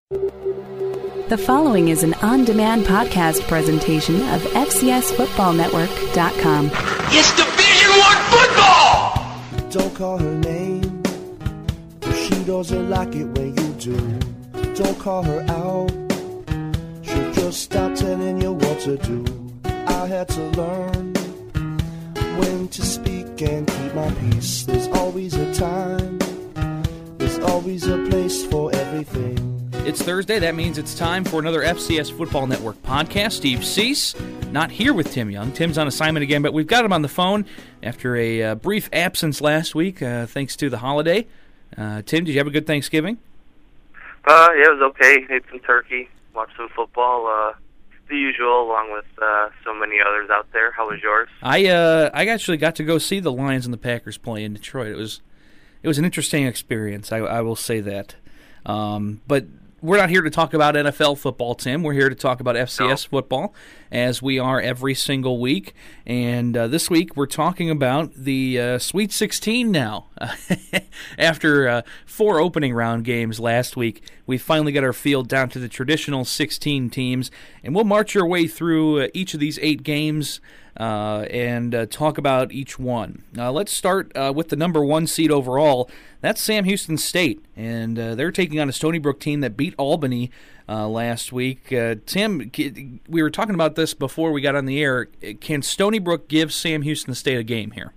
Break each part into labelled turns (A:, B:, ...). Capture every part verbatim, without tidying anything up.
A: The following is an on-demand podcast presentation of F C S Football Network dot com.
B: It's Division One football!
C: Don't call her name, for she doesn't like it when you do. Don't call her out, she'll just stop telling you what to do. I had to learn when to speak and keep my peace. There's always a time, there's always a place for everything.
D: It's Thursday. That means it's time for another F C S Football Network podcast. Steve Cease, not here with Tim Young. Tim's on assignment again, but we've got him on the phone after a uh, brief absence last week, uh, thanks to the holiday. Uh, Tim, did you have a good Thanksgiving?
E: Uh, yeah, it was okay. Ate some turkey, watched some football, uh, the usual, along with uh, so many others out there. How was yours?
D: I uh, I actually got to go see the Lions and the Packers play in Detroit. It was it was an interesting experience. I, I will say that. Um, but we're not here to talk about N F L football, Tim. We're here to talk about F C S no. football, as we are every single week. And uh, this week we're talking about the uh, Sweet sixteen now. After uh, four opening round games last week, we finally got our field down to the traditional sixteen teams. And we'll march our way through uh, each of these eight games uh, and uh, talk about each one. Uh, let's start uh, with the number one seed overall. That's Sam Houston State, and uh, they're taking on a Stony Brook team that beat Albany uh, last week. Uh, Tim, we were talking about this before we got on the air. Can Stony Brook give Sam Houston State a game here?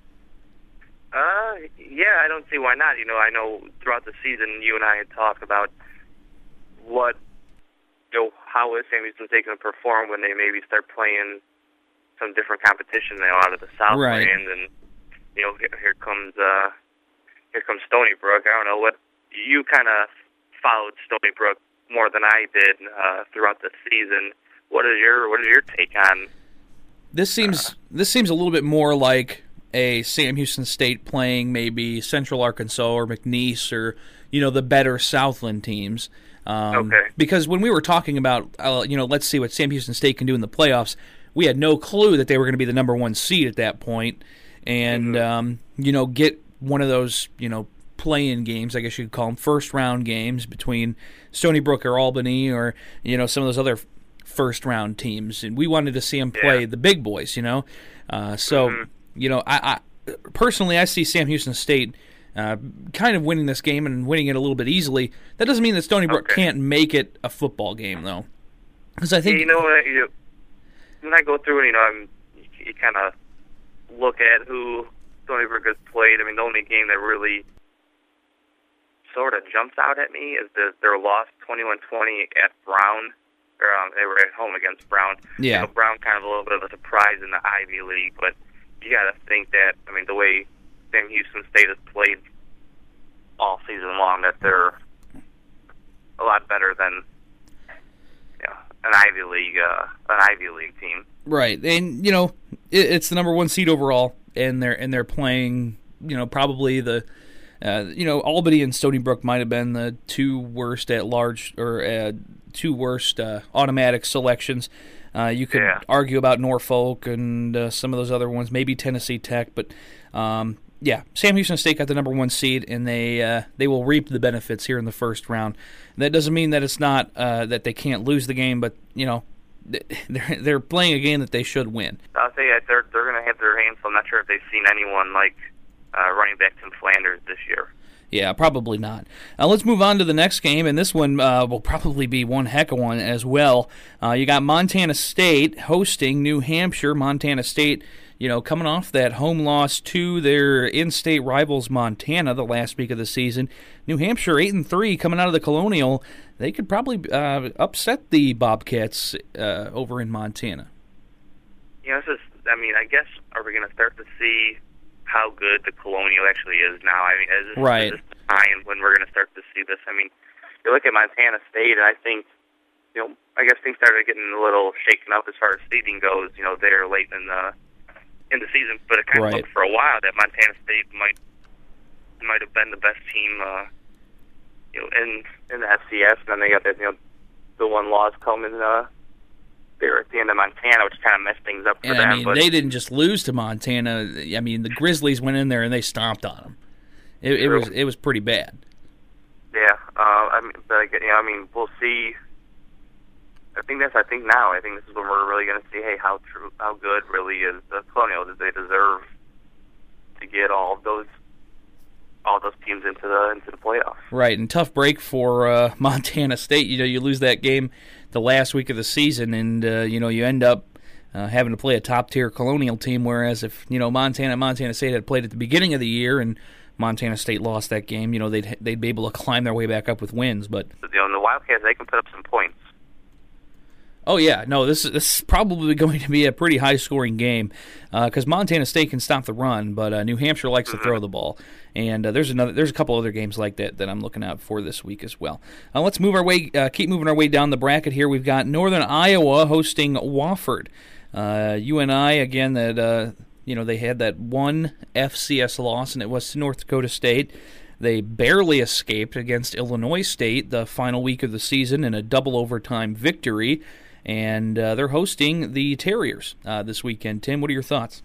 E: Uh, yeah, I don't see why not. You know, I know throughout the season you and I had talked about what, you know, how is Sam Houston State going to perform when they maybe start playing some different competition, you know, out of the South
D: right.
E: End, and you know, here, here comes. Uh, Here comes Stony Brook. I don't know what you kind of followed Stony Brook more than I did uh, throughout the season. What is your what is your take on?
D: This seems uh, this seems a little bit more like a Sam Houston State playing maybe Central Arkansas or McNeese or you know the better Southland teams. Um,
E: okay.
D: Because when we were talking about uh, you know let's see what Sam Houston State can do in the playoffs, we had no clue that they were going to be the number one seed at that point, and
E: mm-hmm.
D: um, you know get. one of those, you know, play-in games, I guess you could call them, first-round games between Stony Brook or Albany or, you know, some of those other first-round teams. And we wanted to see them play yeah. the big boys, you know. Uh, so, mm-hmm. you know, I, I personally, I see Sam Houston State uh, kind of winning this game and winning it a little bit easily. That doesn't mean that Stony Brook
E: okay.
D: can't make it a football game, though. Because I think...
E: Yeah, you know, when, you, when I go through, you know, I'm, you, you kind of look at who... Stony Brook has played. I mean, the only game that really sort of jumps out at me is the, their loss twenty-one twenty at Brown. Or, um, they were at home against Brown.
D: Yeah.
E: You know, Brown kind of a little bit of a surprise in the Ivy League, but you got to think that, I mean, the way Sam Houston State has played all season long, that they're a lot better than you know, an Ivy League, uh, an Ivy League team.
D: Right, and you know, it, it's the number one seed overall. And they're and they're playing, you know, probably the, uh, you know, Albany and Stony Brook might have been the two worst at large or uh, two worst uh, automatic selections. Uh, you could
E: yeah.
D: argue about Norfolk and uh, some of those other ones, maybe Tennessee Tech, but um, yeah, Sam Houston State got the number one seed, and they uh, they will reap the benefits here in the first round. That doesn't mean that it's not uh, that they can't lose the game, but you know. They're they're playing a game that they should win.
E: I'll say that they're they're going to have their hands. So I'm not sure if they've seen anyone like uh, running back Tim Flanders this year.
D: Yeah, probably not. Uh, let's move on to the next game, and this one uh, will probably be one heck of one as well. Uh, you got Montana State hosting New Hampshire. Montana State, you know, coming off that home loss to their in-state rivals Montana the last week of the season. New Hampshire eight and three coming out of the Colonial. They could probably uh, upset the Bobcats uh, over in Montana.
E: You know, this is, I mean, I guess, are we going to start to see how good the Colonial actually is now? I mean, is this,
D: right.
E: is this the time when we're going to start to see this? I mean, you look at Montana State, and I think, you know, I guess things started getting a little shaken up as far as seeding goes, you know, there late in the in the season. But it kind
D: right.
E: of looked for a while that Montana State might might have been the best team, uh, you know, in in the F C S. And then they got that, you know, the one loss coming uh, there at the end of Montana, which kind of messed things up for
D: and,
E: them.
D: I mean,
E: but
D: they didn't just lose to Montana. I mean, the Grizzlies went in there and they stomped on them. It, it was it was pretty bad.
E: Yeah. Uh, I mean, but, you know, I mean, we'll see. I think that's. I think now. I think this is when we're really going to see. Hey, how true, how good really is the Colonial? Did they deserve to get all of those, all those teams into the into the playoffs?
D: Right, and tough break for uh, Montana State. You know, you lose that game the last week of the season, and uh, you know you end up uh, having to play a top tier Colonial team. Whereas if you know Montana Montana State had played at the beginning of the year and Montana State lost that game, you know they'd they'd be able to climb their way back up with wins. But
E: you know, the Wildcats, they can put up some points.
D: Oh, yeah. No, this, this is probably going to be a pretty high-scoring game because uh, Montana State can stop the run, but uh, New Hampshire likes to throw the ball. And uh, there's another, there's a couple other games like that that I'm looking out for this week as well. Uh, let's move our way, uh, keep moving our way down the bracket here. We've got Northern Iowa hosting Wofford. Uh, U N I, again, that uh, you know they had that one F C S loss, and it was to North Dakota State. They barely escaped against Illinois State the final week of the season in a double overtime victory. And uh, they're hosting the Terriers uh, this weekend. Tim, what are your thoughts?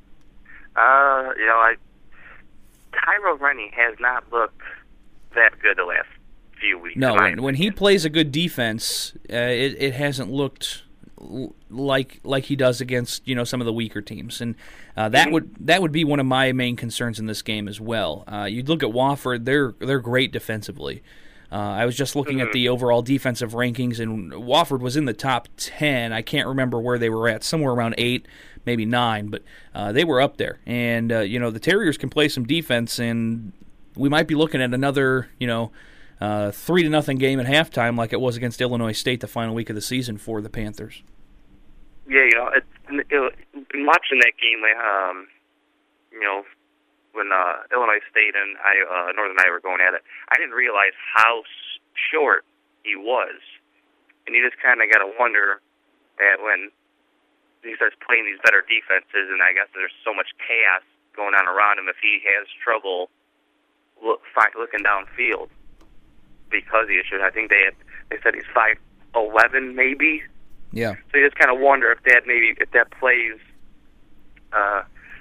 E: Uh, you know, I Tyro Rennie has not looked that good the last few weeks.
D: No, when, when he plays a good defense, uh, it, it hasn't looked like like he does against you know some of the weaker teams, and uh, that mm-hmm. would that would be one of my main concerns in this game as well. Uh, you look at Wofford; they're they're great defensively. Uh, I was just looking mm-hmm. at the overall defensive rankings, and Wofford was in the top ten. I can't remember where they were at, somewhere around eight, maybe nine, but uh, they were up there. And, uh, you know, the Terriers can play some defense, and we might be looking at another, you know, uh, three to nothing game at halftime like it was against Illinois State the final week of the season for the Panthers.
E: Yeah, you know, it's, it, watching that game, um, you know, when uh, Illinois State and I, uh, Northern Iowa were going at it, I didn't realize how short he was. And you just kind of got to wonder that when he starts playing these better defenses, and I guess there's so much chaos going on around him, if he has trouble look, looking downfield because he is short. I think they had, they said he's five eleven maybe.
D: Yeah.
E: So you just kind of wonder if that maybe if that plays uh,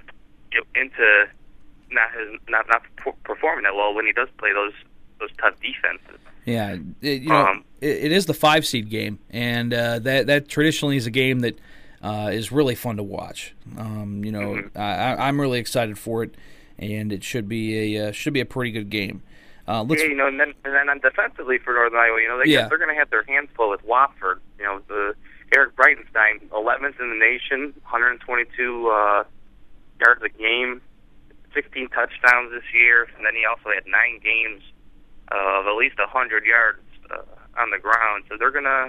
E: into not his not not performing that well when he does play those those tough defenses.
D: Yeah, it, you know, um, it, it is the five seed game, and uh, that that traditionally is a game that uh, is really fun to watch. Um, you know, mm-hmm. I, I'm really excited for it, and it should be a uh, should be a pretty good game. Uh, let's,
E: yeah, you know, and then and then defensively for Northern Iowa, you know, they
D: yeah.
E: they're going to have their hands full with Wofford. You know, the Eric Breitenstein, eleventh in the nation, one hundred twenty-two uh, yards a game. sixteen touchdowns this year, and then he also had nine games of at least one hundred yards uh, on the ground. So they're going to...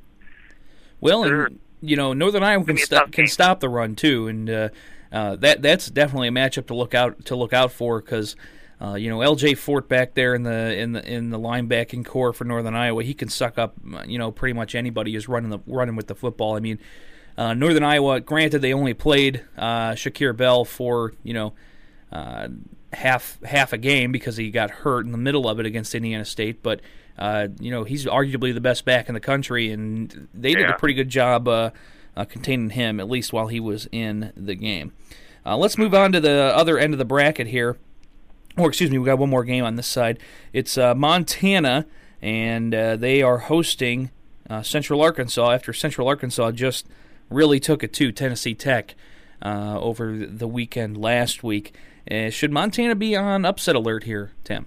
D: Well, and, you know, Northern Iowa can, st- can stop the run, too, and uh, uh, that that's definitely a matchup to look out to look out for because, uh, you know, L J Fort back there in the in the in the linebacking core for Northern Iowa, he can suck up, you know, pretty much anybody who's running the running with the football. I mean, uh, Northern Iowa, granted, they only played uh, Shakir Bell for, you know, Uh, half half a game because he got hurt in the middle of it against Indiana State, but uh, you know he's arguably the best back in the country, and they did
E: yeah.
D: a pretty good job uh, uh, containing him at least while he was in the game. Uh, let's move on to the other end of the bracket here, or excuse me, we got one more game on this side. It's uh, Montana, and uh, they are hosting uh, Central Arkansas after Central Arkansas just really took it to Tennessee Tech uh, over the weekend last week. Uh, should Montana be on upset alert here, Tim?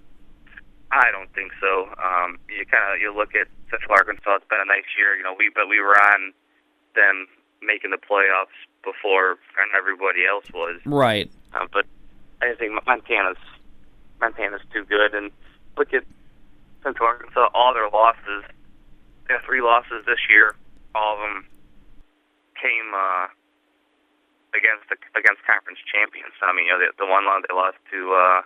E: I don't think so. Um, you kind of you look at Central Arkansas. It's been a nice year, you know. We but we were on them making the playoffs before everybody else was.
D: Right.
E: Uh, but I think Montana's Montana's too good. And look at Central Arkansas. All their losses, they have three losses this year. All of them came. Uh, against the, against conference champions. I mean, you know, the, the one loss they lost to, uh,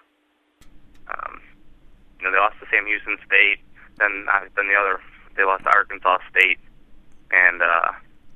E: um, you know, they lost to Sam Houston State. Then, uh, then the other, they lost to Arkansas State and uh,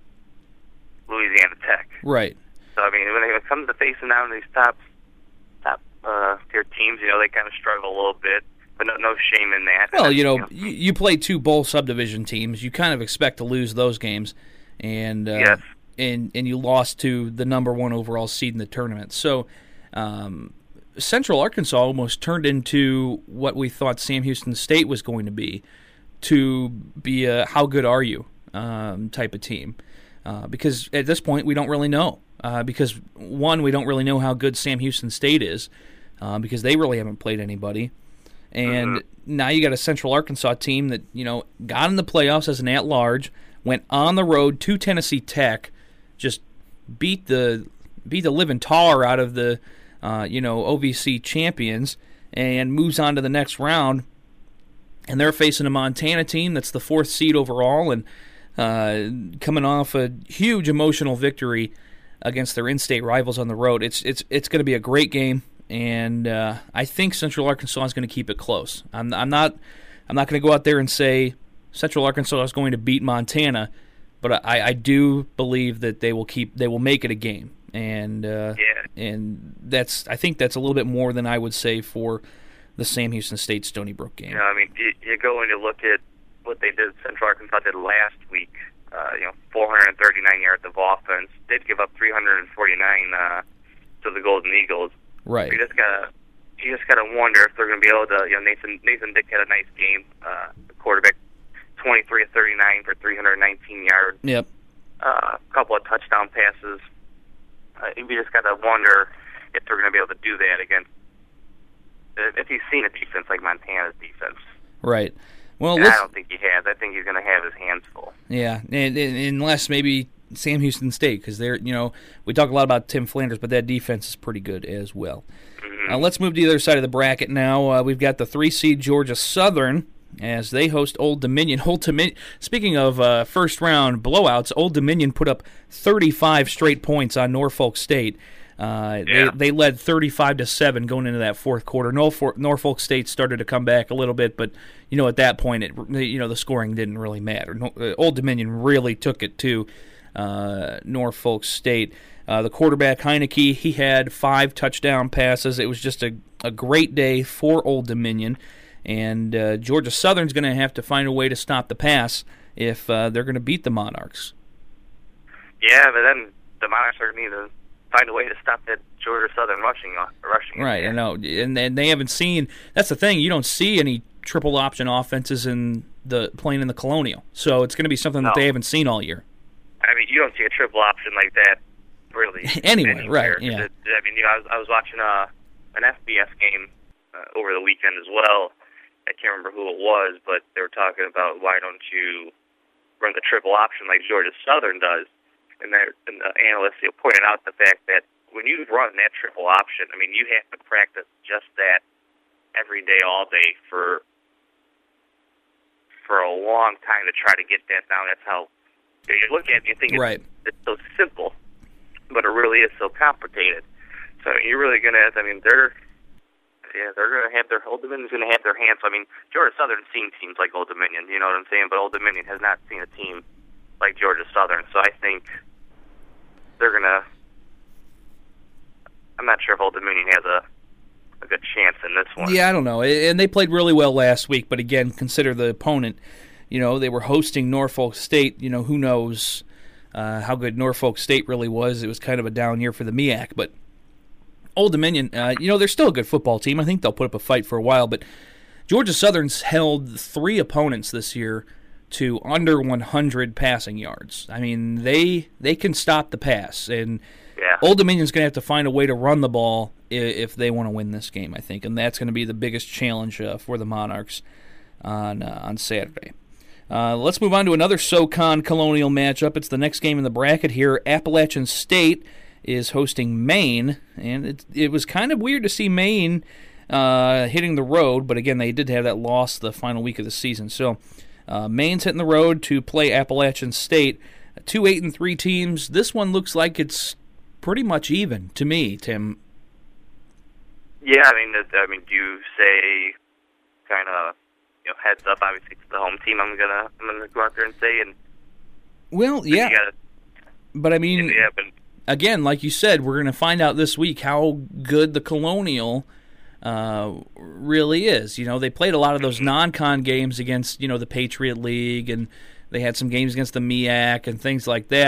E: Louisiana Tech.
D: Right.
E: So I mean, when it comes to facing down these top top uh, tier teams, you know, they kind of struggle a little bit. But no, no shame in that.
D: Well, you know, you, you play two bowl subdivision teams. You kind of expect to lose those games, and uh,
E: yes.
D: and and you lost to the number one overall seed in the tournament. So, um, Central Arkansas almost turned into what we thought Sam Houston State was going to be, to be a how good are you um, type of team. Uh, because at this point we don't really know. Uh, because, one, we don't really know how good Sam Houston State is uh, because they really haven't played anybody. And mm-hmm. now you got a Central Arkansas team that, you know, got in the playoffs as an at-large, went on the road to Tennessee Tech, just beat the beat the living tar out of the, uh, you know, O V C champions, and moves on to the next round. And they're facing a Montana team that's the fourth seed overall and uh, coming off a huge emotional victory against their in-state rivals on the road. It's it's it's going to be a great game, and uh, I think Central Arkansas is going to keep it close. I'm I'm not I'm not going to go out there and say Central Arkansas is going to beat Montana, but I, I do believe that they will keep they will make it a game, and uh,
E: yeah.
D: and that's I think that's a little bit more than I would say for the Sam Houston State Stony Brook game.
E: You know, I mean, you, you go and you look at what they did. Central Arkansas did last week. Uh, you know, four hundred thirty-nine yards of offense. Did give up three hundred forty-nine uh, to the Golden Eagles.
D: Right.
E: You just gotta, you just gotta wonder if they're gonna be able to. You know, Nathan Nathan Dick had a nice game. Uh, the quarterback, twenty-three of thirty-nine for three hundred nineteen yards.
D: Yep.
E: Uh, a couple of touchdown passes. Uh, you just gotta wonder if they're gonna be able to do that against. If he's seen a defense like Montana's defense.
D: Right. Well,
E: I don't think he has. I think he's going to have his hands full.
D: Yeah, and, and, unless maybe Sam Houston State, because they're, you know, we talk a lot about Tim Flanders, but that defense is pretty good as well. Mm-hmm. Uh, let's move to the other side of the bracket now. Uh, we've got the three-seed Georgia Southern as they host Old Dominion. Old Dominion. Speaking of uh, first-round blowouts, Old Dominion put up thirty-five straight points on Norfolk State. Uh,
E: yeah.
D: they, they led thirty-five to seven going into that fourth quarter. Norfolk, Norfolk State started to come back a little bit, but you know at that point, it you know the scoring didn't really matter. No, uh, Old Dominion really took it to uh, Norfolk State. Uh, the quarterback Heineke, he had five touchdown passes. It was just a, a great day for Old Dominion, and uh, Georgia Southern's going to have to find a way to stop the pass if uh, they're going to beat the Monarchs.
E: Yeah, but then the Monarchs are going to need to find a way to stop that Georgia Southern rushing. rushing
D: right, I know, and, and they haven't seen. That's the thing. You don't see any triple option offenses in the playing in the Colonial, so it's going to be something
E: no.
D: that they haven't seen all year.
E: I mean, you don't see a triple option like that really
D: anyway.
E: anywhere.
D: Right? Yeah.
E: It, I mean, you know, I was, I was watching uh, an F B S game uh, over the weekend as well. I can't remember who it was, but they were talking about why don't you run the triple option like Georgia Southern does. And, and the analysts you know, pointed out the fact that when you run that triple option, I mean, you have to practice just that every day, all day for for a long time to try to get that down. That's how you, know, you look at it and you think
D: right.
E: it's, it's so simple, but it really is so complicated. So you're really going to have, I mean, they're yeah, they're going to have their, Old Dominion's going to have their hands. So, I mean, Georgia Southern's seen teams like Old Dominion, you know what I'm saying? But Old Dominion has not seen a team like Georgia Southern. So I think they're going to, I'm not sure if Old Dominion has a, a good chance in this one.
D: Yeah, I don't know. And they played really well last week, but again, consider the opponent. You know, they were hosting Norfolk State. You know, who knows uh, how good Norfolk State really was. It was kind of a down year for the M E A C, but Old Dominion, uh, you know, they're still a good football team. I think they'll put up a fight for a while, but Georgia Southern's held three opponents this year to under one hundred passing yards. I mean, they they can stop the pass, and
E: yeah.
D: Old Dominion's going to have to find a way to run the ball if, if they want to win this game, I think, and that's going to be the biggest challenge uh, for the Monarchs on uh, on Saturday. Uh, let's move on to another SoCon Colonial matchup. It's the next game in the bracket here. Appalachian State is hosting Maine, and it, it was kind of weird to see Maine uh, hitting the road, but again, they did have that loss the final week of the season, so Uh, Maine's hitting the road to play Appalachian State. Two eight and three teams. This one looks like it's pretty much even to me, Tim.
E: Yeah, I mean, I mean, do you say kind of you know heads up? Obviously, it's the home team. I'm gonna I'm gonna go out there and say and.
D: Well, yeah,
E: gotta,
D: but I mean,
E: yeah, but,
D: again, like you said, we're gonna find out this week how good the Colonial Uh, really is. You know, they played a lot of those non-con games against, you know, the Patriot League, and they had some games against the M E A C and things like that.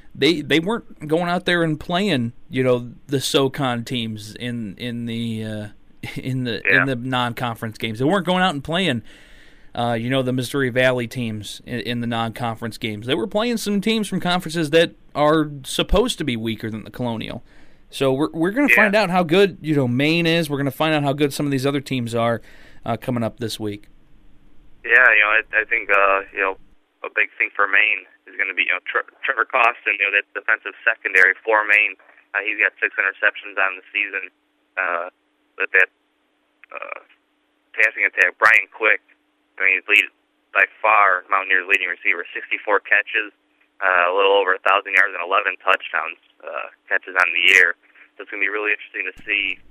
D: they they weren't going out there and playing, you know, the SoCon teams in in the uh, in the
E: yeah.
D: in the non-conference games. They weren't going out and playing, uh, you know, the Missouri Valley teams in, in the non-conference games. They were playing some teams from conferences that are supposed to be weaker than the Colonial. So we're we're going to
E: yeah.
D: find out how good, you know, Maine is. We're going to find out how good some of these other teams are uh, coming up this week.
E: Yeah, you know, I, I think uh, you know a big thing for Maine is going to be you know Tre- Trevor Costin, you know that defensive secondary for Maine. Uh, he's got six interceptions on the season. Uh, with that uh, passing attack, Brian Quick, I mean, he's lead by far Mountaineers' leading receiver, sixty-four catches, uh, a little over a thousand yards and eleven touchdowns uh, catches on the year. So it's going to be really interesting to see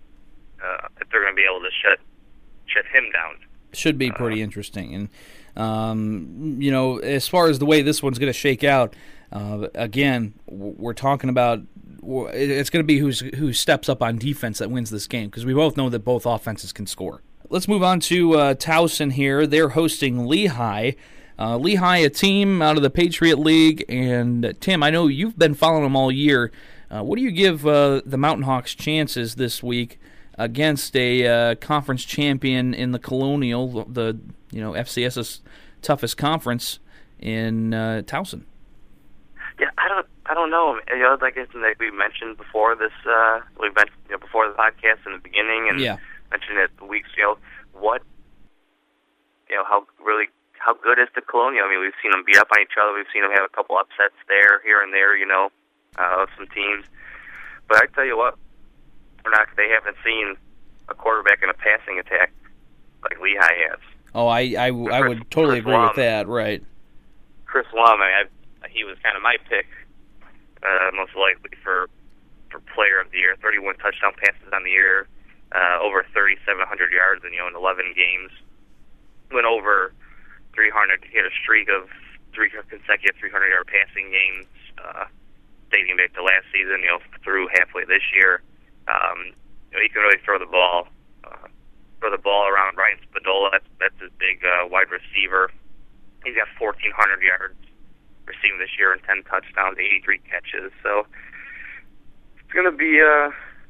E: uh, if they're going to be able to shut shut him down.
D: Should be pretty interesting. And, um, you know, as far as the way this one's going to shake out, uh, again, we're talking about it's going to be who's, who steps up on defense that wins this game, because we both know that both offenses can score. Let's move on to uh, Towson here. They're hosting Lehigh. Uh, Lehigh, a team out of the Patriot League. And, uh, Tim, I know you've been following them all year. Uh, what do you give uh, the Mountain Hawks chances this week against a uh, conference champion in the Colonial, the you know FCS's toughest conference in uh, Towson?
E: Yeah, I don't, I don't know. You know, like like we mentioned before this, uh, we mentioned you know, before the podcast in the beginning, and
D: yeah.
E: mentioned it the weeks. You know, what, you know, how really how good is the Colonial? I mean, we've seen them beat up on each other. We've seen them have a couple upsets there, here and there. You know, uh, of some teams. But I tell you what. Or not, they haven't seen a quarterback in a passing attack like Lehigh has.
D: Oh, I I,
E: Chris,
D: I would totally
E: Chris
D: agree
E: Lum,
D: with that, right.
E: Chris Lum, I mean, I, he was kind of my pick, uh, most likely, for for player of the year. thirty-one touchdown passes on the year, uh, over thirty-seven hundred yards in, you know, in eleven games. Went over three hundred. He had a streak of three consecutive three hundred-yard passing games, uh, dating back to last season, you know, through halfway this year. Um, you know, he can really throw the ball, uh, throw the ball around. Ryan Spadola, that's, that's his big uh, wide receiver. He's got fourteen hundred yards receiving this year and ten touchdowns, eighty-three catches. So it's going to be uh,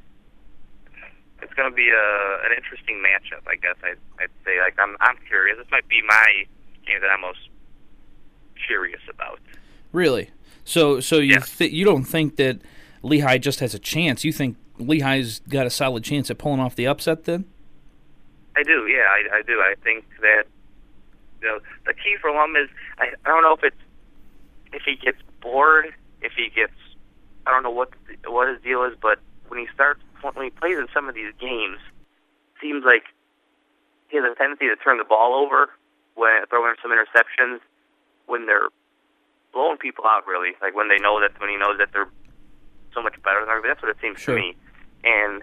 E: it's going to be a, an interesting matchup, I guess. I'd, I'd say. Like I'm, I'm curious. This might be my game that I'm most curious about.
D: Really? So, so you
E: yeah.
D: th- you don't think that Lehigh just has a chance? You think Lehigh's got a solid chance at pulling off the upset then?
E: I do, yeah, I, I do. I think that you know the key for Lum is I, I don't know if it's if he gets bored, if he gets I don't know what the, what his deal is, but when he starts when he plays in some of these games, it seems like he has a tendency to turn the ball over when throwing some interceptions when they're blowing people out. Really, like when they know that when he knows that they're so much better than everybody. That's what it seems
D: sure.
E: to me. And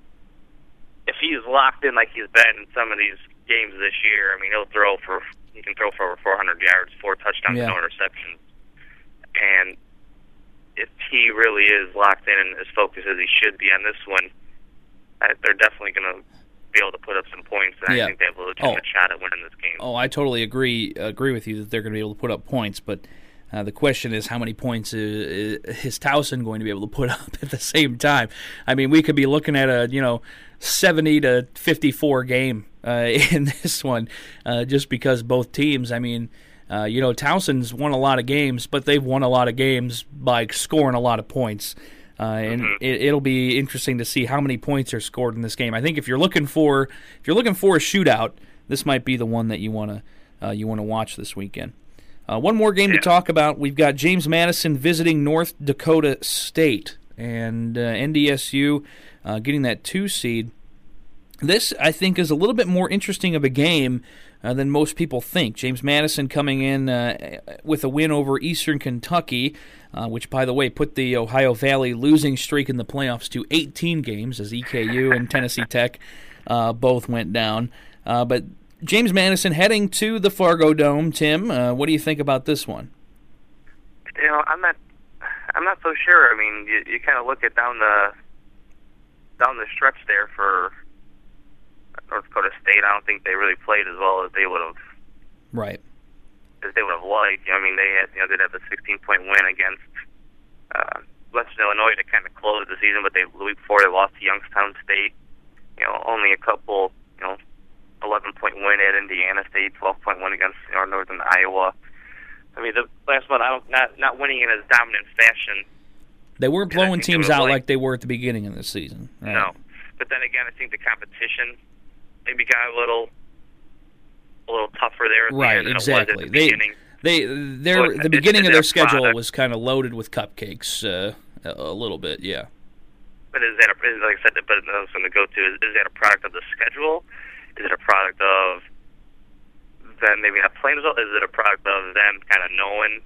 E: if he's locked in like he's been in some of these games this year, I mean, he'll throw for he can throw for over four hundred yards, four touchdowns,
D: yeah.
E: no interceptions. And if he really is locked in and as focused as he should be on this one, I, they're definitely going to be able to put up some points. And
D: yeah.
E: I think they have a legitimate
D: oh.
E: shot at winning this game.
D: Oh, I totally agree agree with you that they're going to be able to put up points, but Uh, the question is, how many points is, is Towson going to be able to put up at the same time? I mean, we could be looking at a you know seventy to fifty-four game uh, in this one, uh, just because both teams. I mean, uh, you know, Towson's won a lot of games, but they've won a lot of games by scoring a lot of points, uh, and
E: mm-hmm.
D: it, it'll be interesting to see how many points are scored in this game. I think if you're looking for if you're looking for a shootout, this might be the one that you want to uh, you want to watch this weekend. Uh, one more game
E: yeah.
D: to talk about. We've got James Madison visiting North Dakota State, and uh, N D S U uh, getting that two seed. This, I think, is a little bit more interesting of a game uh, than most people think. James Madison coming in uh, with a win over Eastern Kentucky, uh, which, by the way, put the Ohio Valley losing streak in the playoffs to eighteen games, as E K U and Tennessee Tech uh, both went down. Uh, but James Madison heading to the Fargo Dome. Tim, uh, what do you think about this one?
E: You know, I'm not, I'm not so sure. I mean, you, you kind of look at down the, down the stretch there for North Dakota State. I don't think they really played as well as they would have,
D: right?
E: As they would have liked. You know, I mean, they had, you know, they'd have a sixteen point win against uh, Western Illinois to kind of close the season, but they the week before they lost to Youngstown State. You know, only a couple, you know, eleven point win at Indiana State, twelve point win against you know, Northern Iowa. I mean, the last one, I don't, not not winning in as dominant fashion.
D: They weren't blowing teams out like, like they were at the beginning of the season. Right?
E: No, but then again, I think the competition maybe got a little, a little tougher there. At
D: right,
E: the end than
D: exactly.
E: It was at the
D: they,
E: beginning.
D: they, their
E: But
D: the beginning
E: is
D: of
E: it
D: their
E: a
D: schedule
E: product?
D: was kind of loaded with cupcakes, uh, a, a little bit, yeah.
E: But is that, a, like I said, but I was going to go to, is, is that a product of the schedule? Is it a product of them maybe not playing as well? Is it a product of them kind of knowing?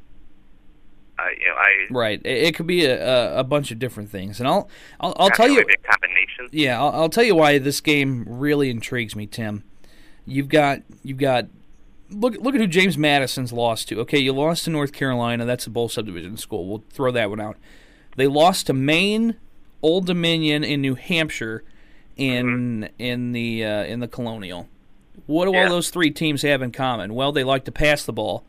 E: Uh, you know, I
D: right. It, it could be a, a, a bunch of different things, and I'll I'll, I'll tell you.
E: Maybe a combination.
D: Yeah, I'll, I'll tell you why this game really intrigues me, Tim. You've got you've got look look at who James Madison's lost to. Okay, you lost to North Carolina. That's a bowl subdivision school. We'll throw that one out. They lost to Maine, Old Dominion, and New Hampshire in mm-hmm. in the uh, in the Colonial. What do yeah. all those three teams have in common? Well, they like to pass the ball.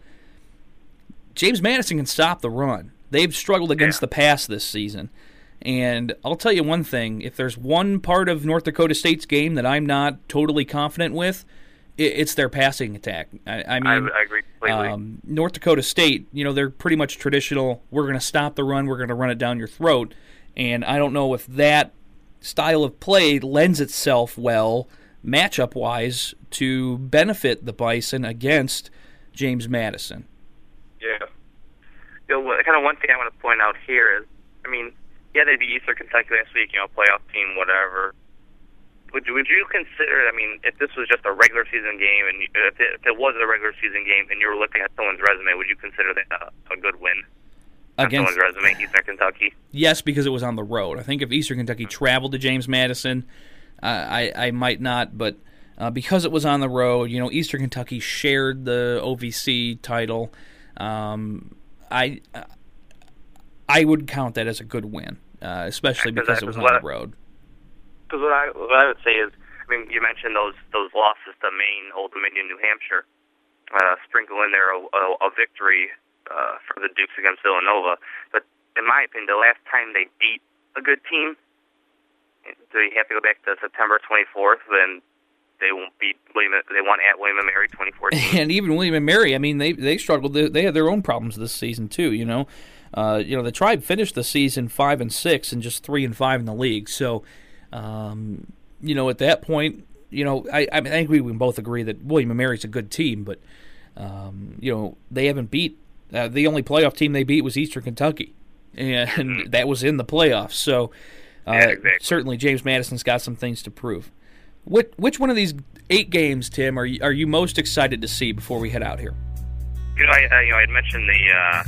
D: James Madison can stop the run. They've struggled against
E: yeah.
D: the pass this season. And I'll tell you one thing. If there's one part of North Dakota State's game that I'm not totally confident with, it's their passing attack. I, I mean,
E: I, I agree completely.
D: Um, North Dakota State, you know, they're pretty much traditional. We're going to stop the run. We're going to run it down your throat. And I don't know if that style of play lends itself well, matchup-wise, to benefit the Bison against James Madison.
E: Yeah. You know, kind of one thing I want to point out here is, I mean, yeah, they beat Eastern Kentucky last week, you know, playoff team, whatever. Would you, would you consider, I mean, if this was just a regular season game, and you, if, it, if it was a regular season game, and you were looking at someone's resume, would you consider that a, a good win?
D: Against
E: someone's resume, Eastern Kentucky?
D: Yes, because it was on the road. I think if Eastern Kentucky traveled to James Madison, uh, I, I might not, but uh, because it was on the road, you know, Eastern Kentucky shared the O V C title. Um, I I would count that as a good win, uh, especially
E: yeah,
D: because
E: that,
D: it was on
E: what
D: the road.
E: Because what I, what I would say is, I mean, you mentioned those those losses to Maine, Old Dominion, New Hampshire. Uh, sprinkle in there a, a, a victory uh, for the Dukes against Villanova. But in my opinion, the last time they beat a good team, do you have to go back to September twenty-fourth when they won't beat William? They won at William and Mary twenty fourteen.
D: And even William and Mary, I mean, they they struggled. They had their own problems this season too. You know, uh, you know, the Tribe finished the season five and six and just three and five in the league. So, um, you know, at that point, you know, I I think we can both agree that William and Mary's a good team, but um, you know, they haven't beat. Uh, the only playoff team they beat was Eastern Kentucky, and mm-hmm. that was in the playoffs. So, uh,
E: yeah, exactly.
D: Certainly, James Madison's got some things to prove. Which, which one of these eight games, Tim, are you, are you most excited to see before we head out here?
E: You know, I, I you know I had mentioned the uh,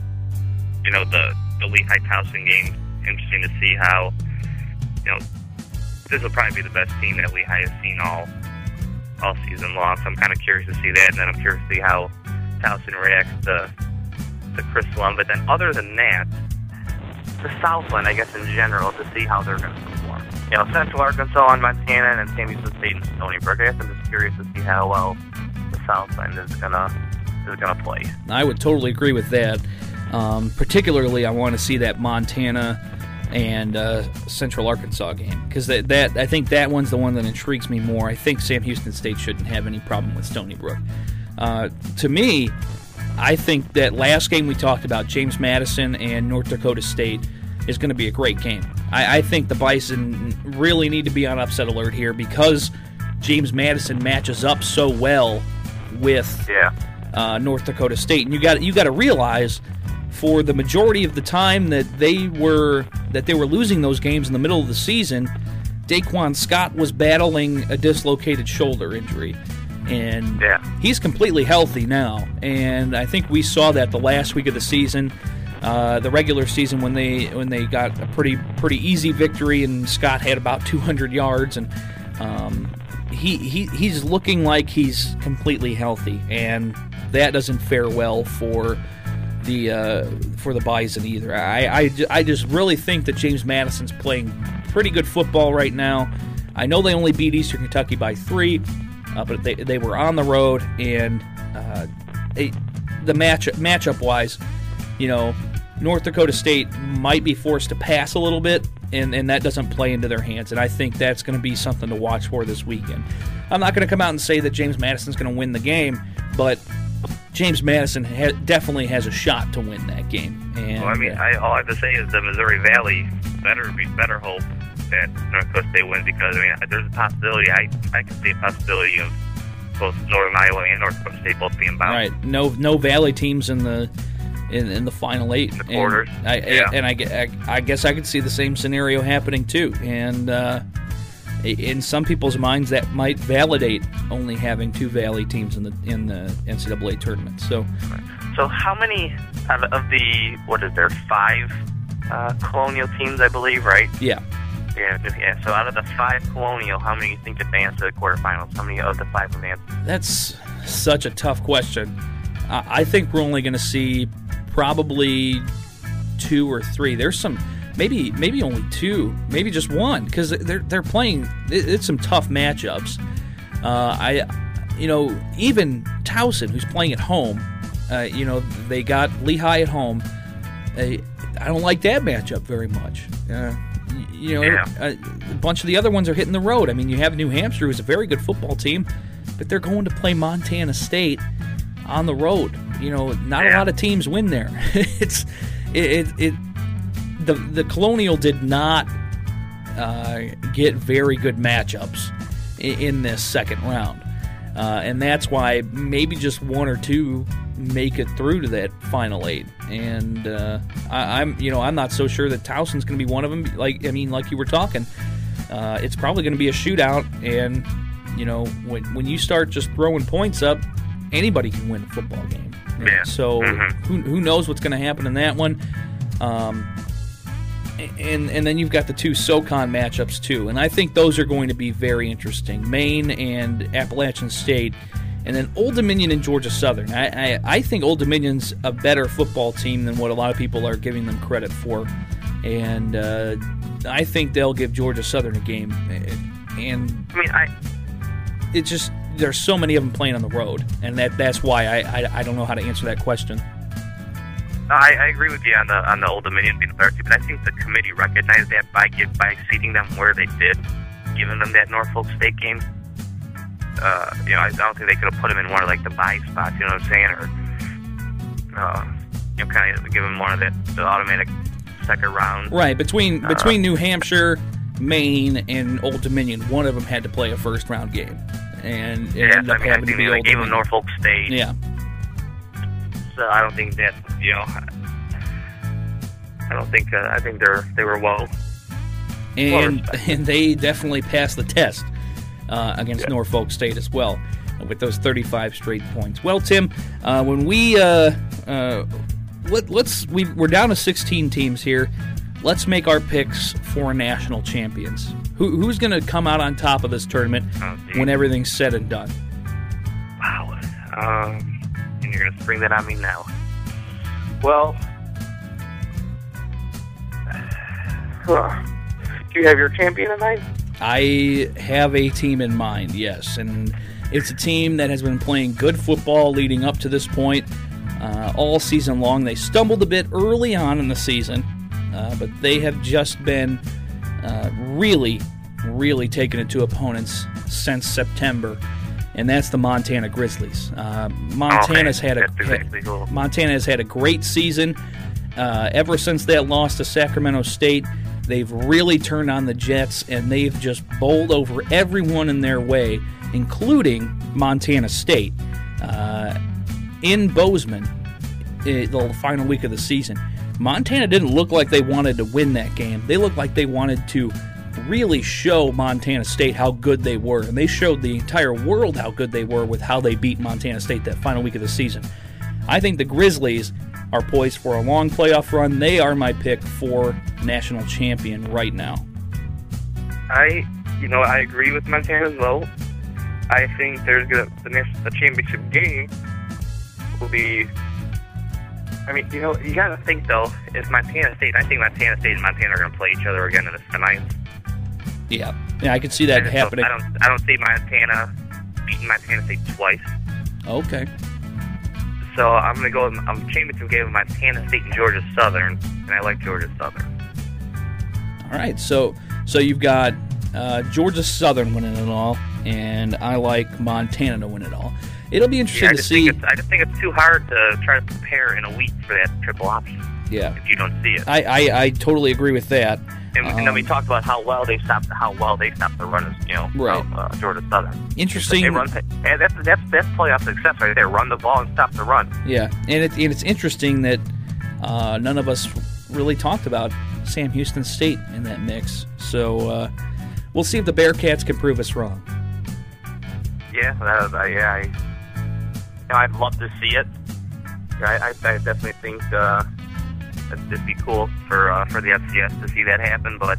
E: you know the the Lehigh Towson game. Interesting to see how you know this will probably be the best team that Lehigh has seen all all season long. So I'm kind of curious to see that, and then I'm curious to see how Towson reacts to to Chris Lum. But then other than that, the Southland, I guess in general, to see how they're going to perform. You know, Central Arkansas and Montana and Sam Houston State and Stony Brook. I guess I'm just curious to see how well the Southland is gonna is gonna play.
D: I would totally agree with that. Um, particularly, I want to see that Montana and uh, Central Arkansas game because that, that I think that one's the one that intrigues me more. I think Sam Houston State shouldn't have any problem with Stony Brook. Uh, to me, I think that last game we talked about, James Madison and North Dakota State, is going to be a great game. I, I think the Bison really need to be on upset alert here because James Madison matches up so well with
E: yeah.
D: uh, North Dakota State, and you got you got to realize for the majority of the time that they were that they were losing those games in the middle of the season, Daquan Scott was battling a dislocated shoulder injury. And
E: yeah.
D: he's completely healthy now, and I think we saw that the last week of the season, uh, the regular season when they when they got a pretty pretty easy victory, and Scott had about two hundred yards, and um, he, he he's looking like he's completely healthy, and that doesn't fare well for the uh, for the Bison either. I, I I just really think that James Madison's playing pretty good football right now. I know they only beat Eastern Kentucky by three. Uh, but they they were on the road, and uh, it, the match matchup wise, you know, North Dakota State might be forced to pass a little bit, and, and that doesn't play into their hands. And I think that's going to be something to watch for this weekend. I'm not going to come out and say that James Madison's going to win the game, but James Madison ha- definitely has a shot to win that game. And,
E: well, I mean, I, all I have to say is the Missouri Valley better be better hope that North Dakota State wins, because I mean, there's a possibility. I I can see a possibility of both Northern Iowa and North Dakota State both being bound.
D: Right. No, no Valley teams in the in, in the final eight.
E: In the quarters.
D: And I,
E: yeah.
D: and I, I, I guess I could see the same scenario happening too. And uh, in some people's minds, that might validate only having two Valley teams in the in the N C double A tournament. So,
E: so how many of, of the what is there five uh, Colonial teams, I believe, right?
D: Yeah.
E: Yeah, yeah. So out of the five Colonial, how many you think advance to the quarterfinals? How many of the five advance?
D: That's such a tough question. Uh, I think we're only going to see probably two or three. There's some, maybe maybe only two, maybe just one, because they're they're playing. It's some tough matchups. Uh, I, you know, even Towson, who's playing at home, uh, you know, they got Lehigh at home. Uh, I don't like that matchup very much. Uh, You know,
E: yeah.
D: a, a bunch of the other ones are hitting the road. I mean, you have New Hampshire, who's a very good football team, but they're going to play Montana State on the road. You know, not
E: yeah.
D: a lot of teams win there. it's it, it it the the Colonial did not uh, get very good matchups in, in this second round, uh, and that's why maybe just one or two make it through to that final eight. And uh, I, I'm, you know, I'm not so sure that Towson's going to be one of them. Like, I mean, like you were talking, uh, it's probably going to be a shootout. And you know, when when you start just throwing points up, anybody can win a football game.
E: Yeah.
D: So
E: mm-hmm.
D: who who knows what's going to happen in that one? Um, and and then you've got the two SoCon matchups too, and I think those are going to be very interesting. Maine and Appalachian State. And then Old Dominion and Georgia Southern. I, I I think Old Dominion's a better football team than what a lot of people are giving them credit for. And uh, I think they'll give Georgia Southern a game. And
E: I mean, I
D: it's just, there's so many of them playing on the road. And that that's why I, I, I don't know how to answer that question.
E: I, I agree with you on the on the Old Dominion being a better team, but I think the committee recognized that by give, by seating them where they did, giving them that Norfolk State game. Uh, you know, I don't think they could have put him in one of like the bye spots. You know what I'm saying? Or uh, you know, kind of give him one of that the automatic second round.
D: Right between
E: uh,
D: between New Hampshire, Maine, and Old Dominion, one of them had to play a first round game, and it
E: yeah,
D: ended
E: I
D: up
E: mean, I
D: having to
E: think
D: be
E: they
D: Old
E: gave him
D: Dominion.
E: Norfolk State.
D: Yeah.
E: So I don't think that you know. I don't think uh, I think they're they were well.
D: And
E: well
D: and they definitely passed the test. Uh, against
E: yeah.
D: Norfolk State as well, uh, with those thirty-five straight points. Well, Tim, uh, when we uh, uh, let, let's we, we're down to sixteen teams here. Let's make our picks for national champions. Who, who's going to come out on top of this tournament
E: oh,
D: when everything's said and done?
E: Wow, um, and you're going to spring that on me now. Well, huh. Do you have your champion in mind?
D: I have a team in mind, yes, and it's a team that has been playing good football leading up to this point uh, all season long. They stumbled a bit early on in the season, uh, but they have just been uh, really, really taking it to opponents since September, and that's the Montana Grizzlies. Uh, Montana's
E: okay.
D: had a
E: That's exactly cool.
D: Montana has had a great season uh, ever since that loss to Sacramento State. They've really turned on the Jets, and they've just bowled over everyone in their way, including Montana State. Uh, in Bozeman, it, the final week of the season, Montana didn't look like they wanted to win that game. They looked like they wanted to really show Montana State how good they were, and they showed the entire world how good they were with how they beat Montana State that final week of the season. I think the Grizzlies are poised for a long playoff run. They are my pick for national champion right now.
E: I, you know, I agree with Montana as well. I think there's gonna the next the championship game will be. I mean, you know, you gotta think though. If Montana State, I think Montana State and Montana are gonna play each other again in the semis.
D: Yeah, yeah, I could see that
E: And so
D: happening.
E: I don't, I don't see Montana beating Montana State twice.
D: Okay.
E: So I'm going to go, I'm changing between game of Montana State and Georgia Southern, and I like Georgia Southern.
D: All right, so so you've got uh, Georgia Southern winning it all, and I like Montana to win it all. It'll be interesting
E: yeah, I
D: to
E: just
D: see.
E: Think it's, I just think it's too hard to try to prepare in a week for that triple option.
D: Yeah,
E: if you don't see it.
D: I, I, I totally agree with that.
E: And, um, and then we talked about how well they stopped how well they stopped the run, you know,
D: right.
E: of, uh, Georgia Southern.
D: Interesting.
E: They run, and that's that's that's playoff success right there. Run the ball and stop the run.
D: Yeah, and it, and it's interesting that uh, none of us really talked about Sam Houston State in that mix. So uh, we'll see if the Bearcats can prove us wrong.
E: Yeah, that, uh, yeah. I, you know, I'd love to see it. I, I, I definitely think. Uh, It'd be cool for uh, for the F C S to see that happen, but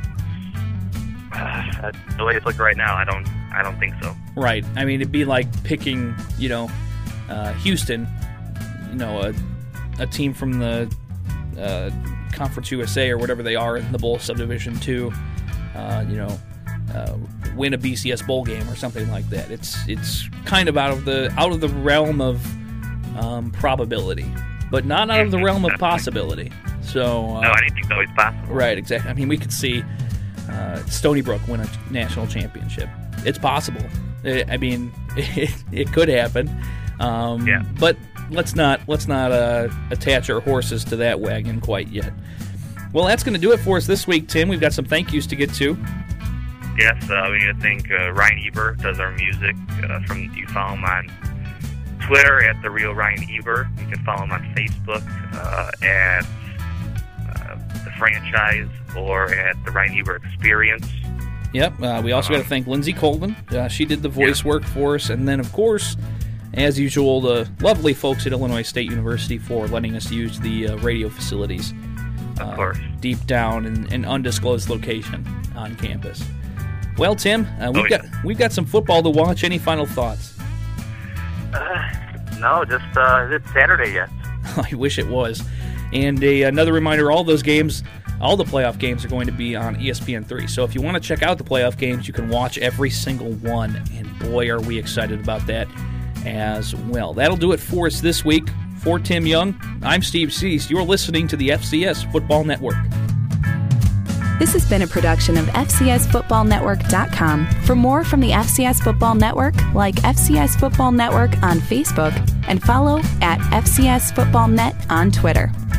E: uh, the way it's looking right now, I don't I don't think so.
D: Right. I mean, it'd be like picking, you know, uh, Houston, you know, a a team from the uh, Conference U S A or whatever they are in the bowl subdivision to, uh, you know, uh, win a B C S bowl game or something like that. It's it's kind of out of the out of the realm of um, probability. But not out of the realm of possibility. So uh,
E: no, anything's always possible.
D: Right, exactly. I mean, we could see uh, Stony Brook win a national championship. It's possible. It, I mean, it, it could happen. Um,
E: yeah.
D: But let's not let's not uh, attach our horses to that wagon quite yet. Well, that's going to do it for us this week, Tim. We've got some thank yous to get to.
E: Yes, uh, we got to thank uh, Ryan Eber, does our music. Uh, from you follow him on Twitter at the Real Ryan Eber. You can follow him on Facebook uh, at uh, the Franchise or at the Ryan Eber Experience.
D: Yep. Uh, we also um, got to thank Lindsay Colvin. Uh, she did the voice yeah. work for us, and then of course, as usual, the lovely folks at Illinois State University for letting us use the uh, radio facilities.
E: Of uh, course.
D: Deep down in an undisclosed location on campus. Well, Tim, uh, we've
E: oh,
D: got
E: yeah.
D: we've got some football to watch. Any final thoughts?
E: Uh, no, just uh, it's Saturday yet.
D: I wish it was. And a, another reminder, all those games, all the playoff games are going to be on E S P N three. So if you want to check out the playoff games, you can watch every single one. And boy, are we excited about that as well. That'll do it for us this week. For Tim Young, I'm Steve Cease. You're listening to the F C S Football Network.
A: This has been a production of F C S Football Network dot com. For more from the F C S Football Network, like F C S Football Network on Facebook and follow at F C S Football Net on Twitter.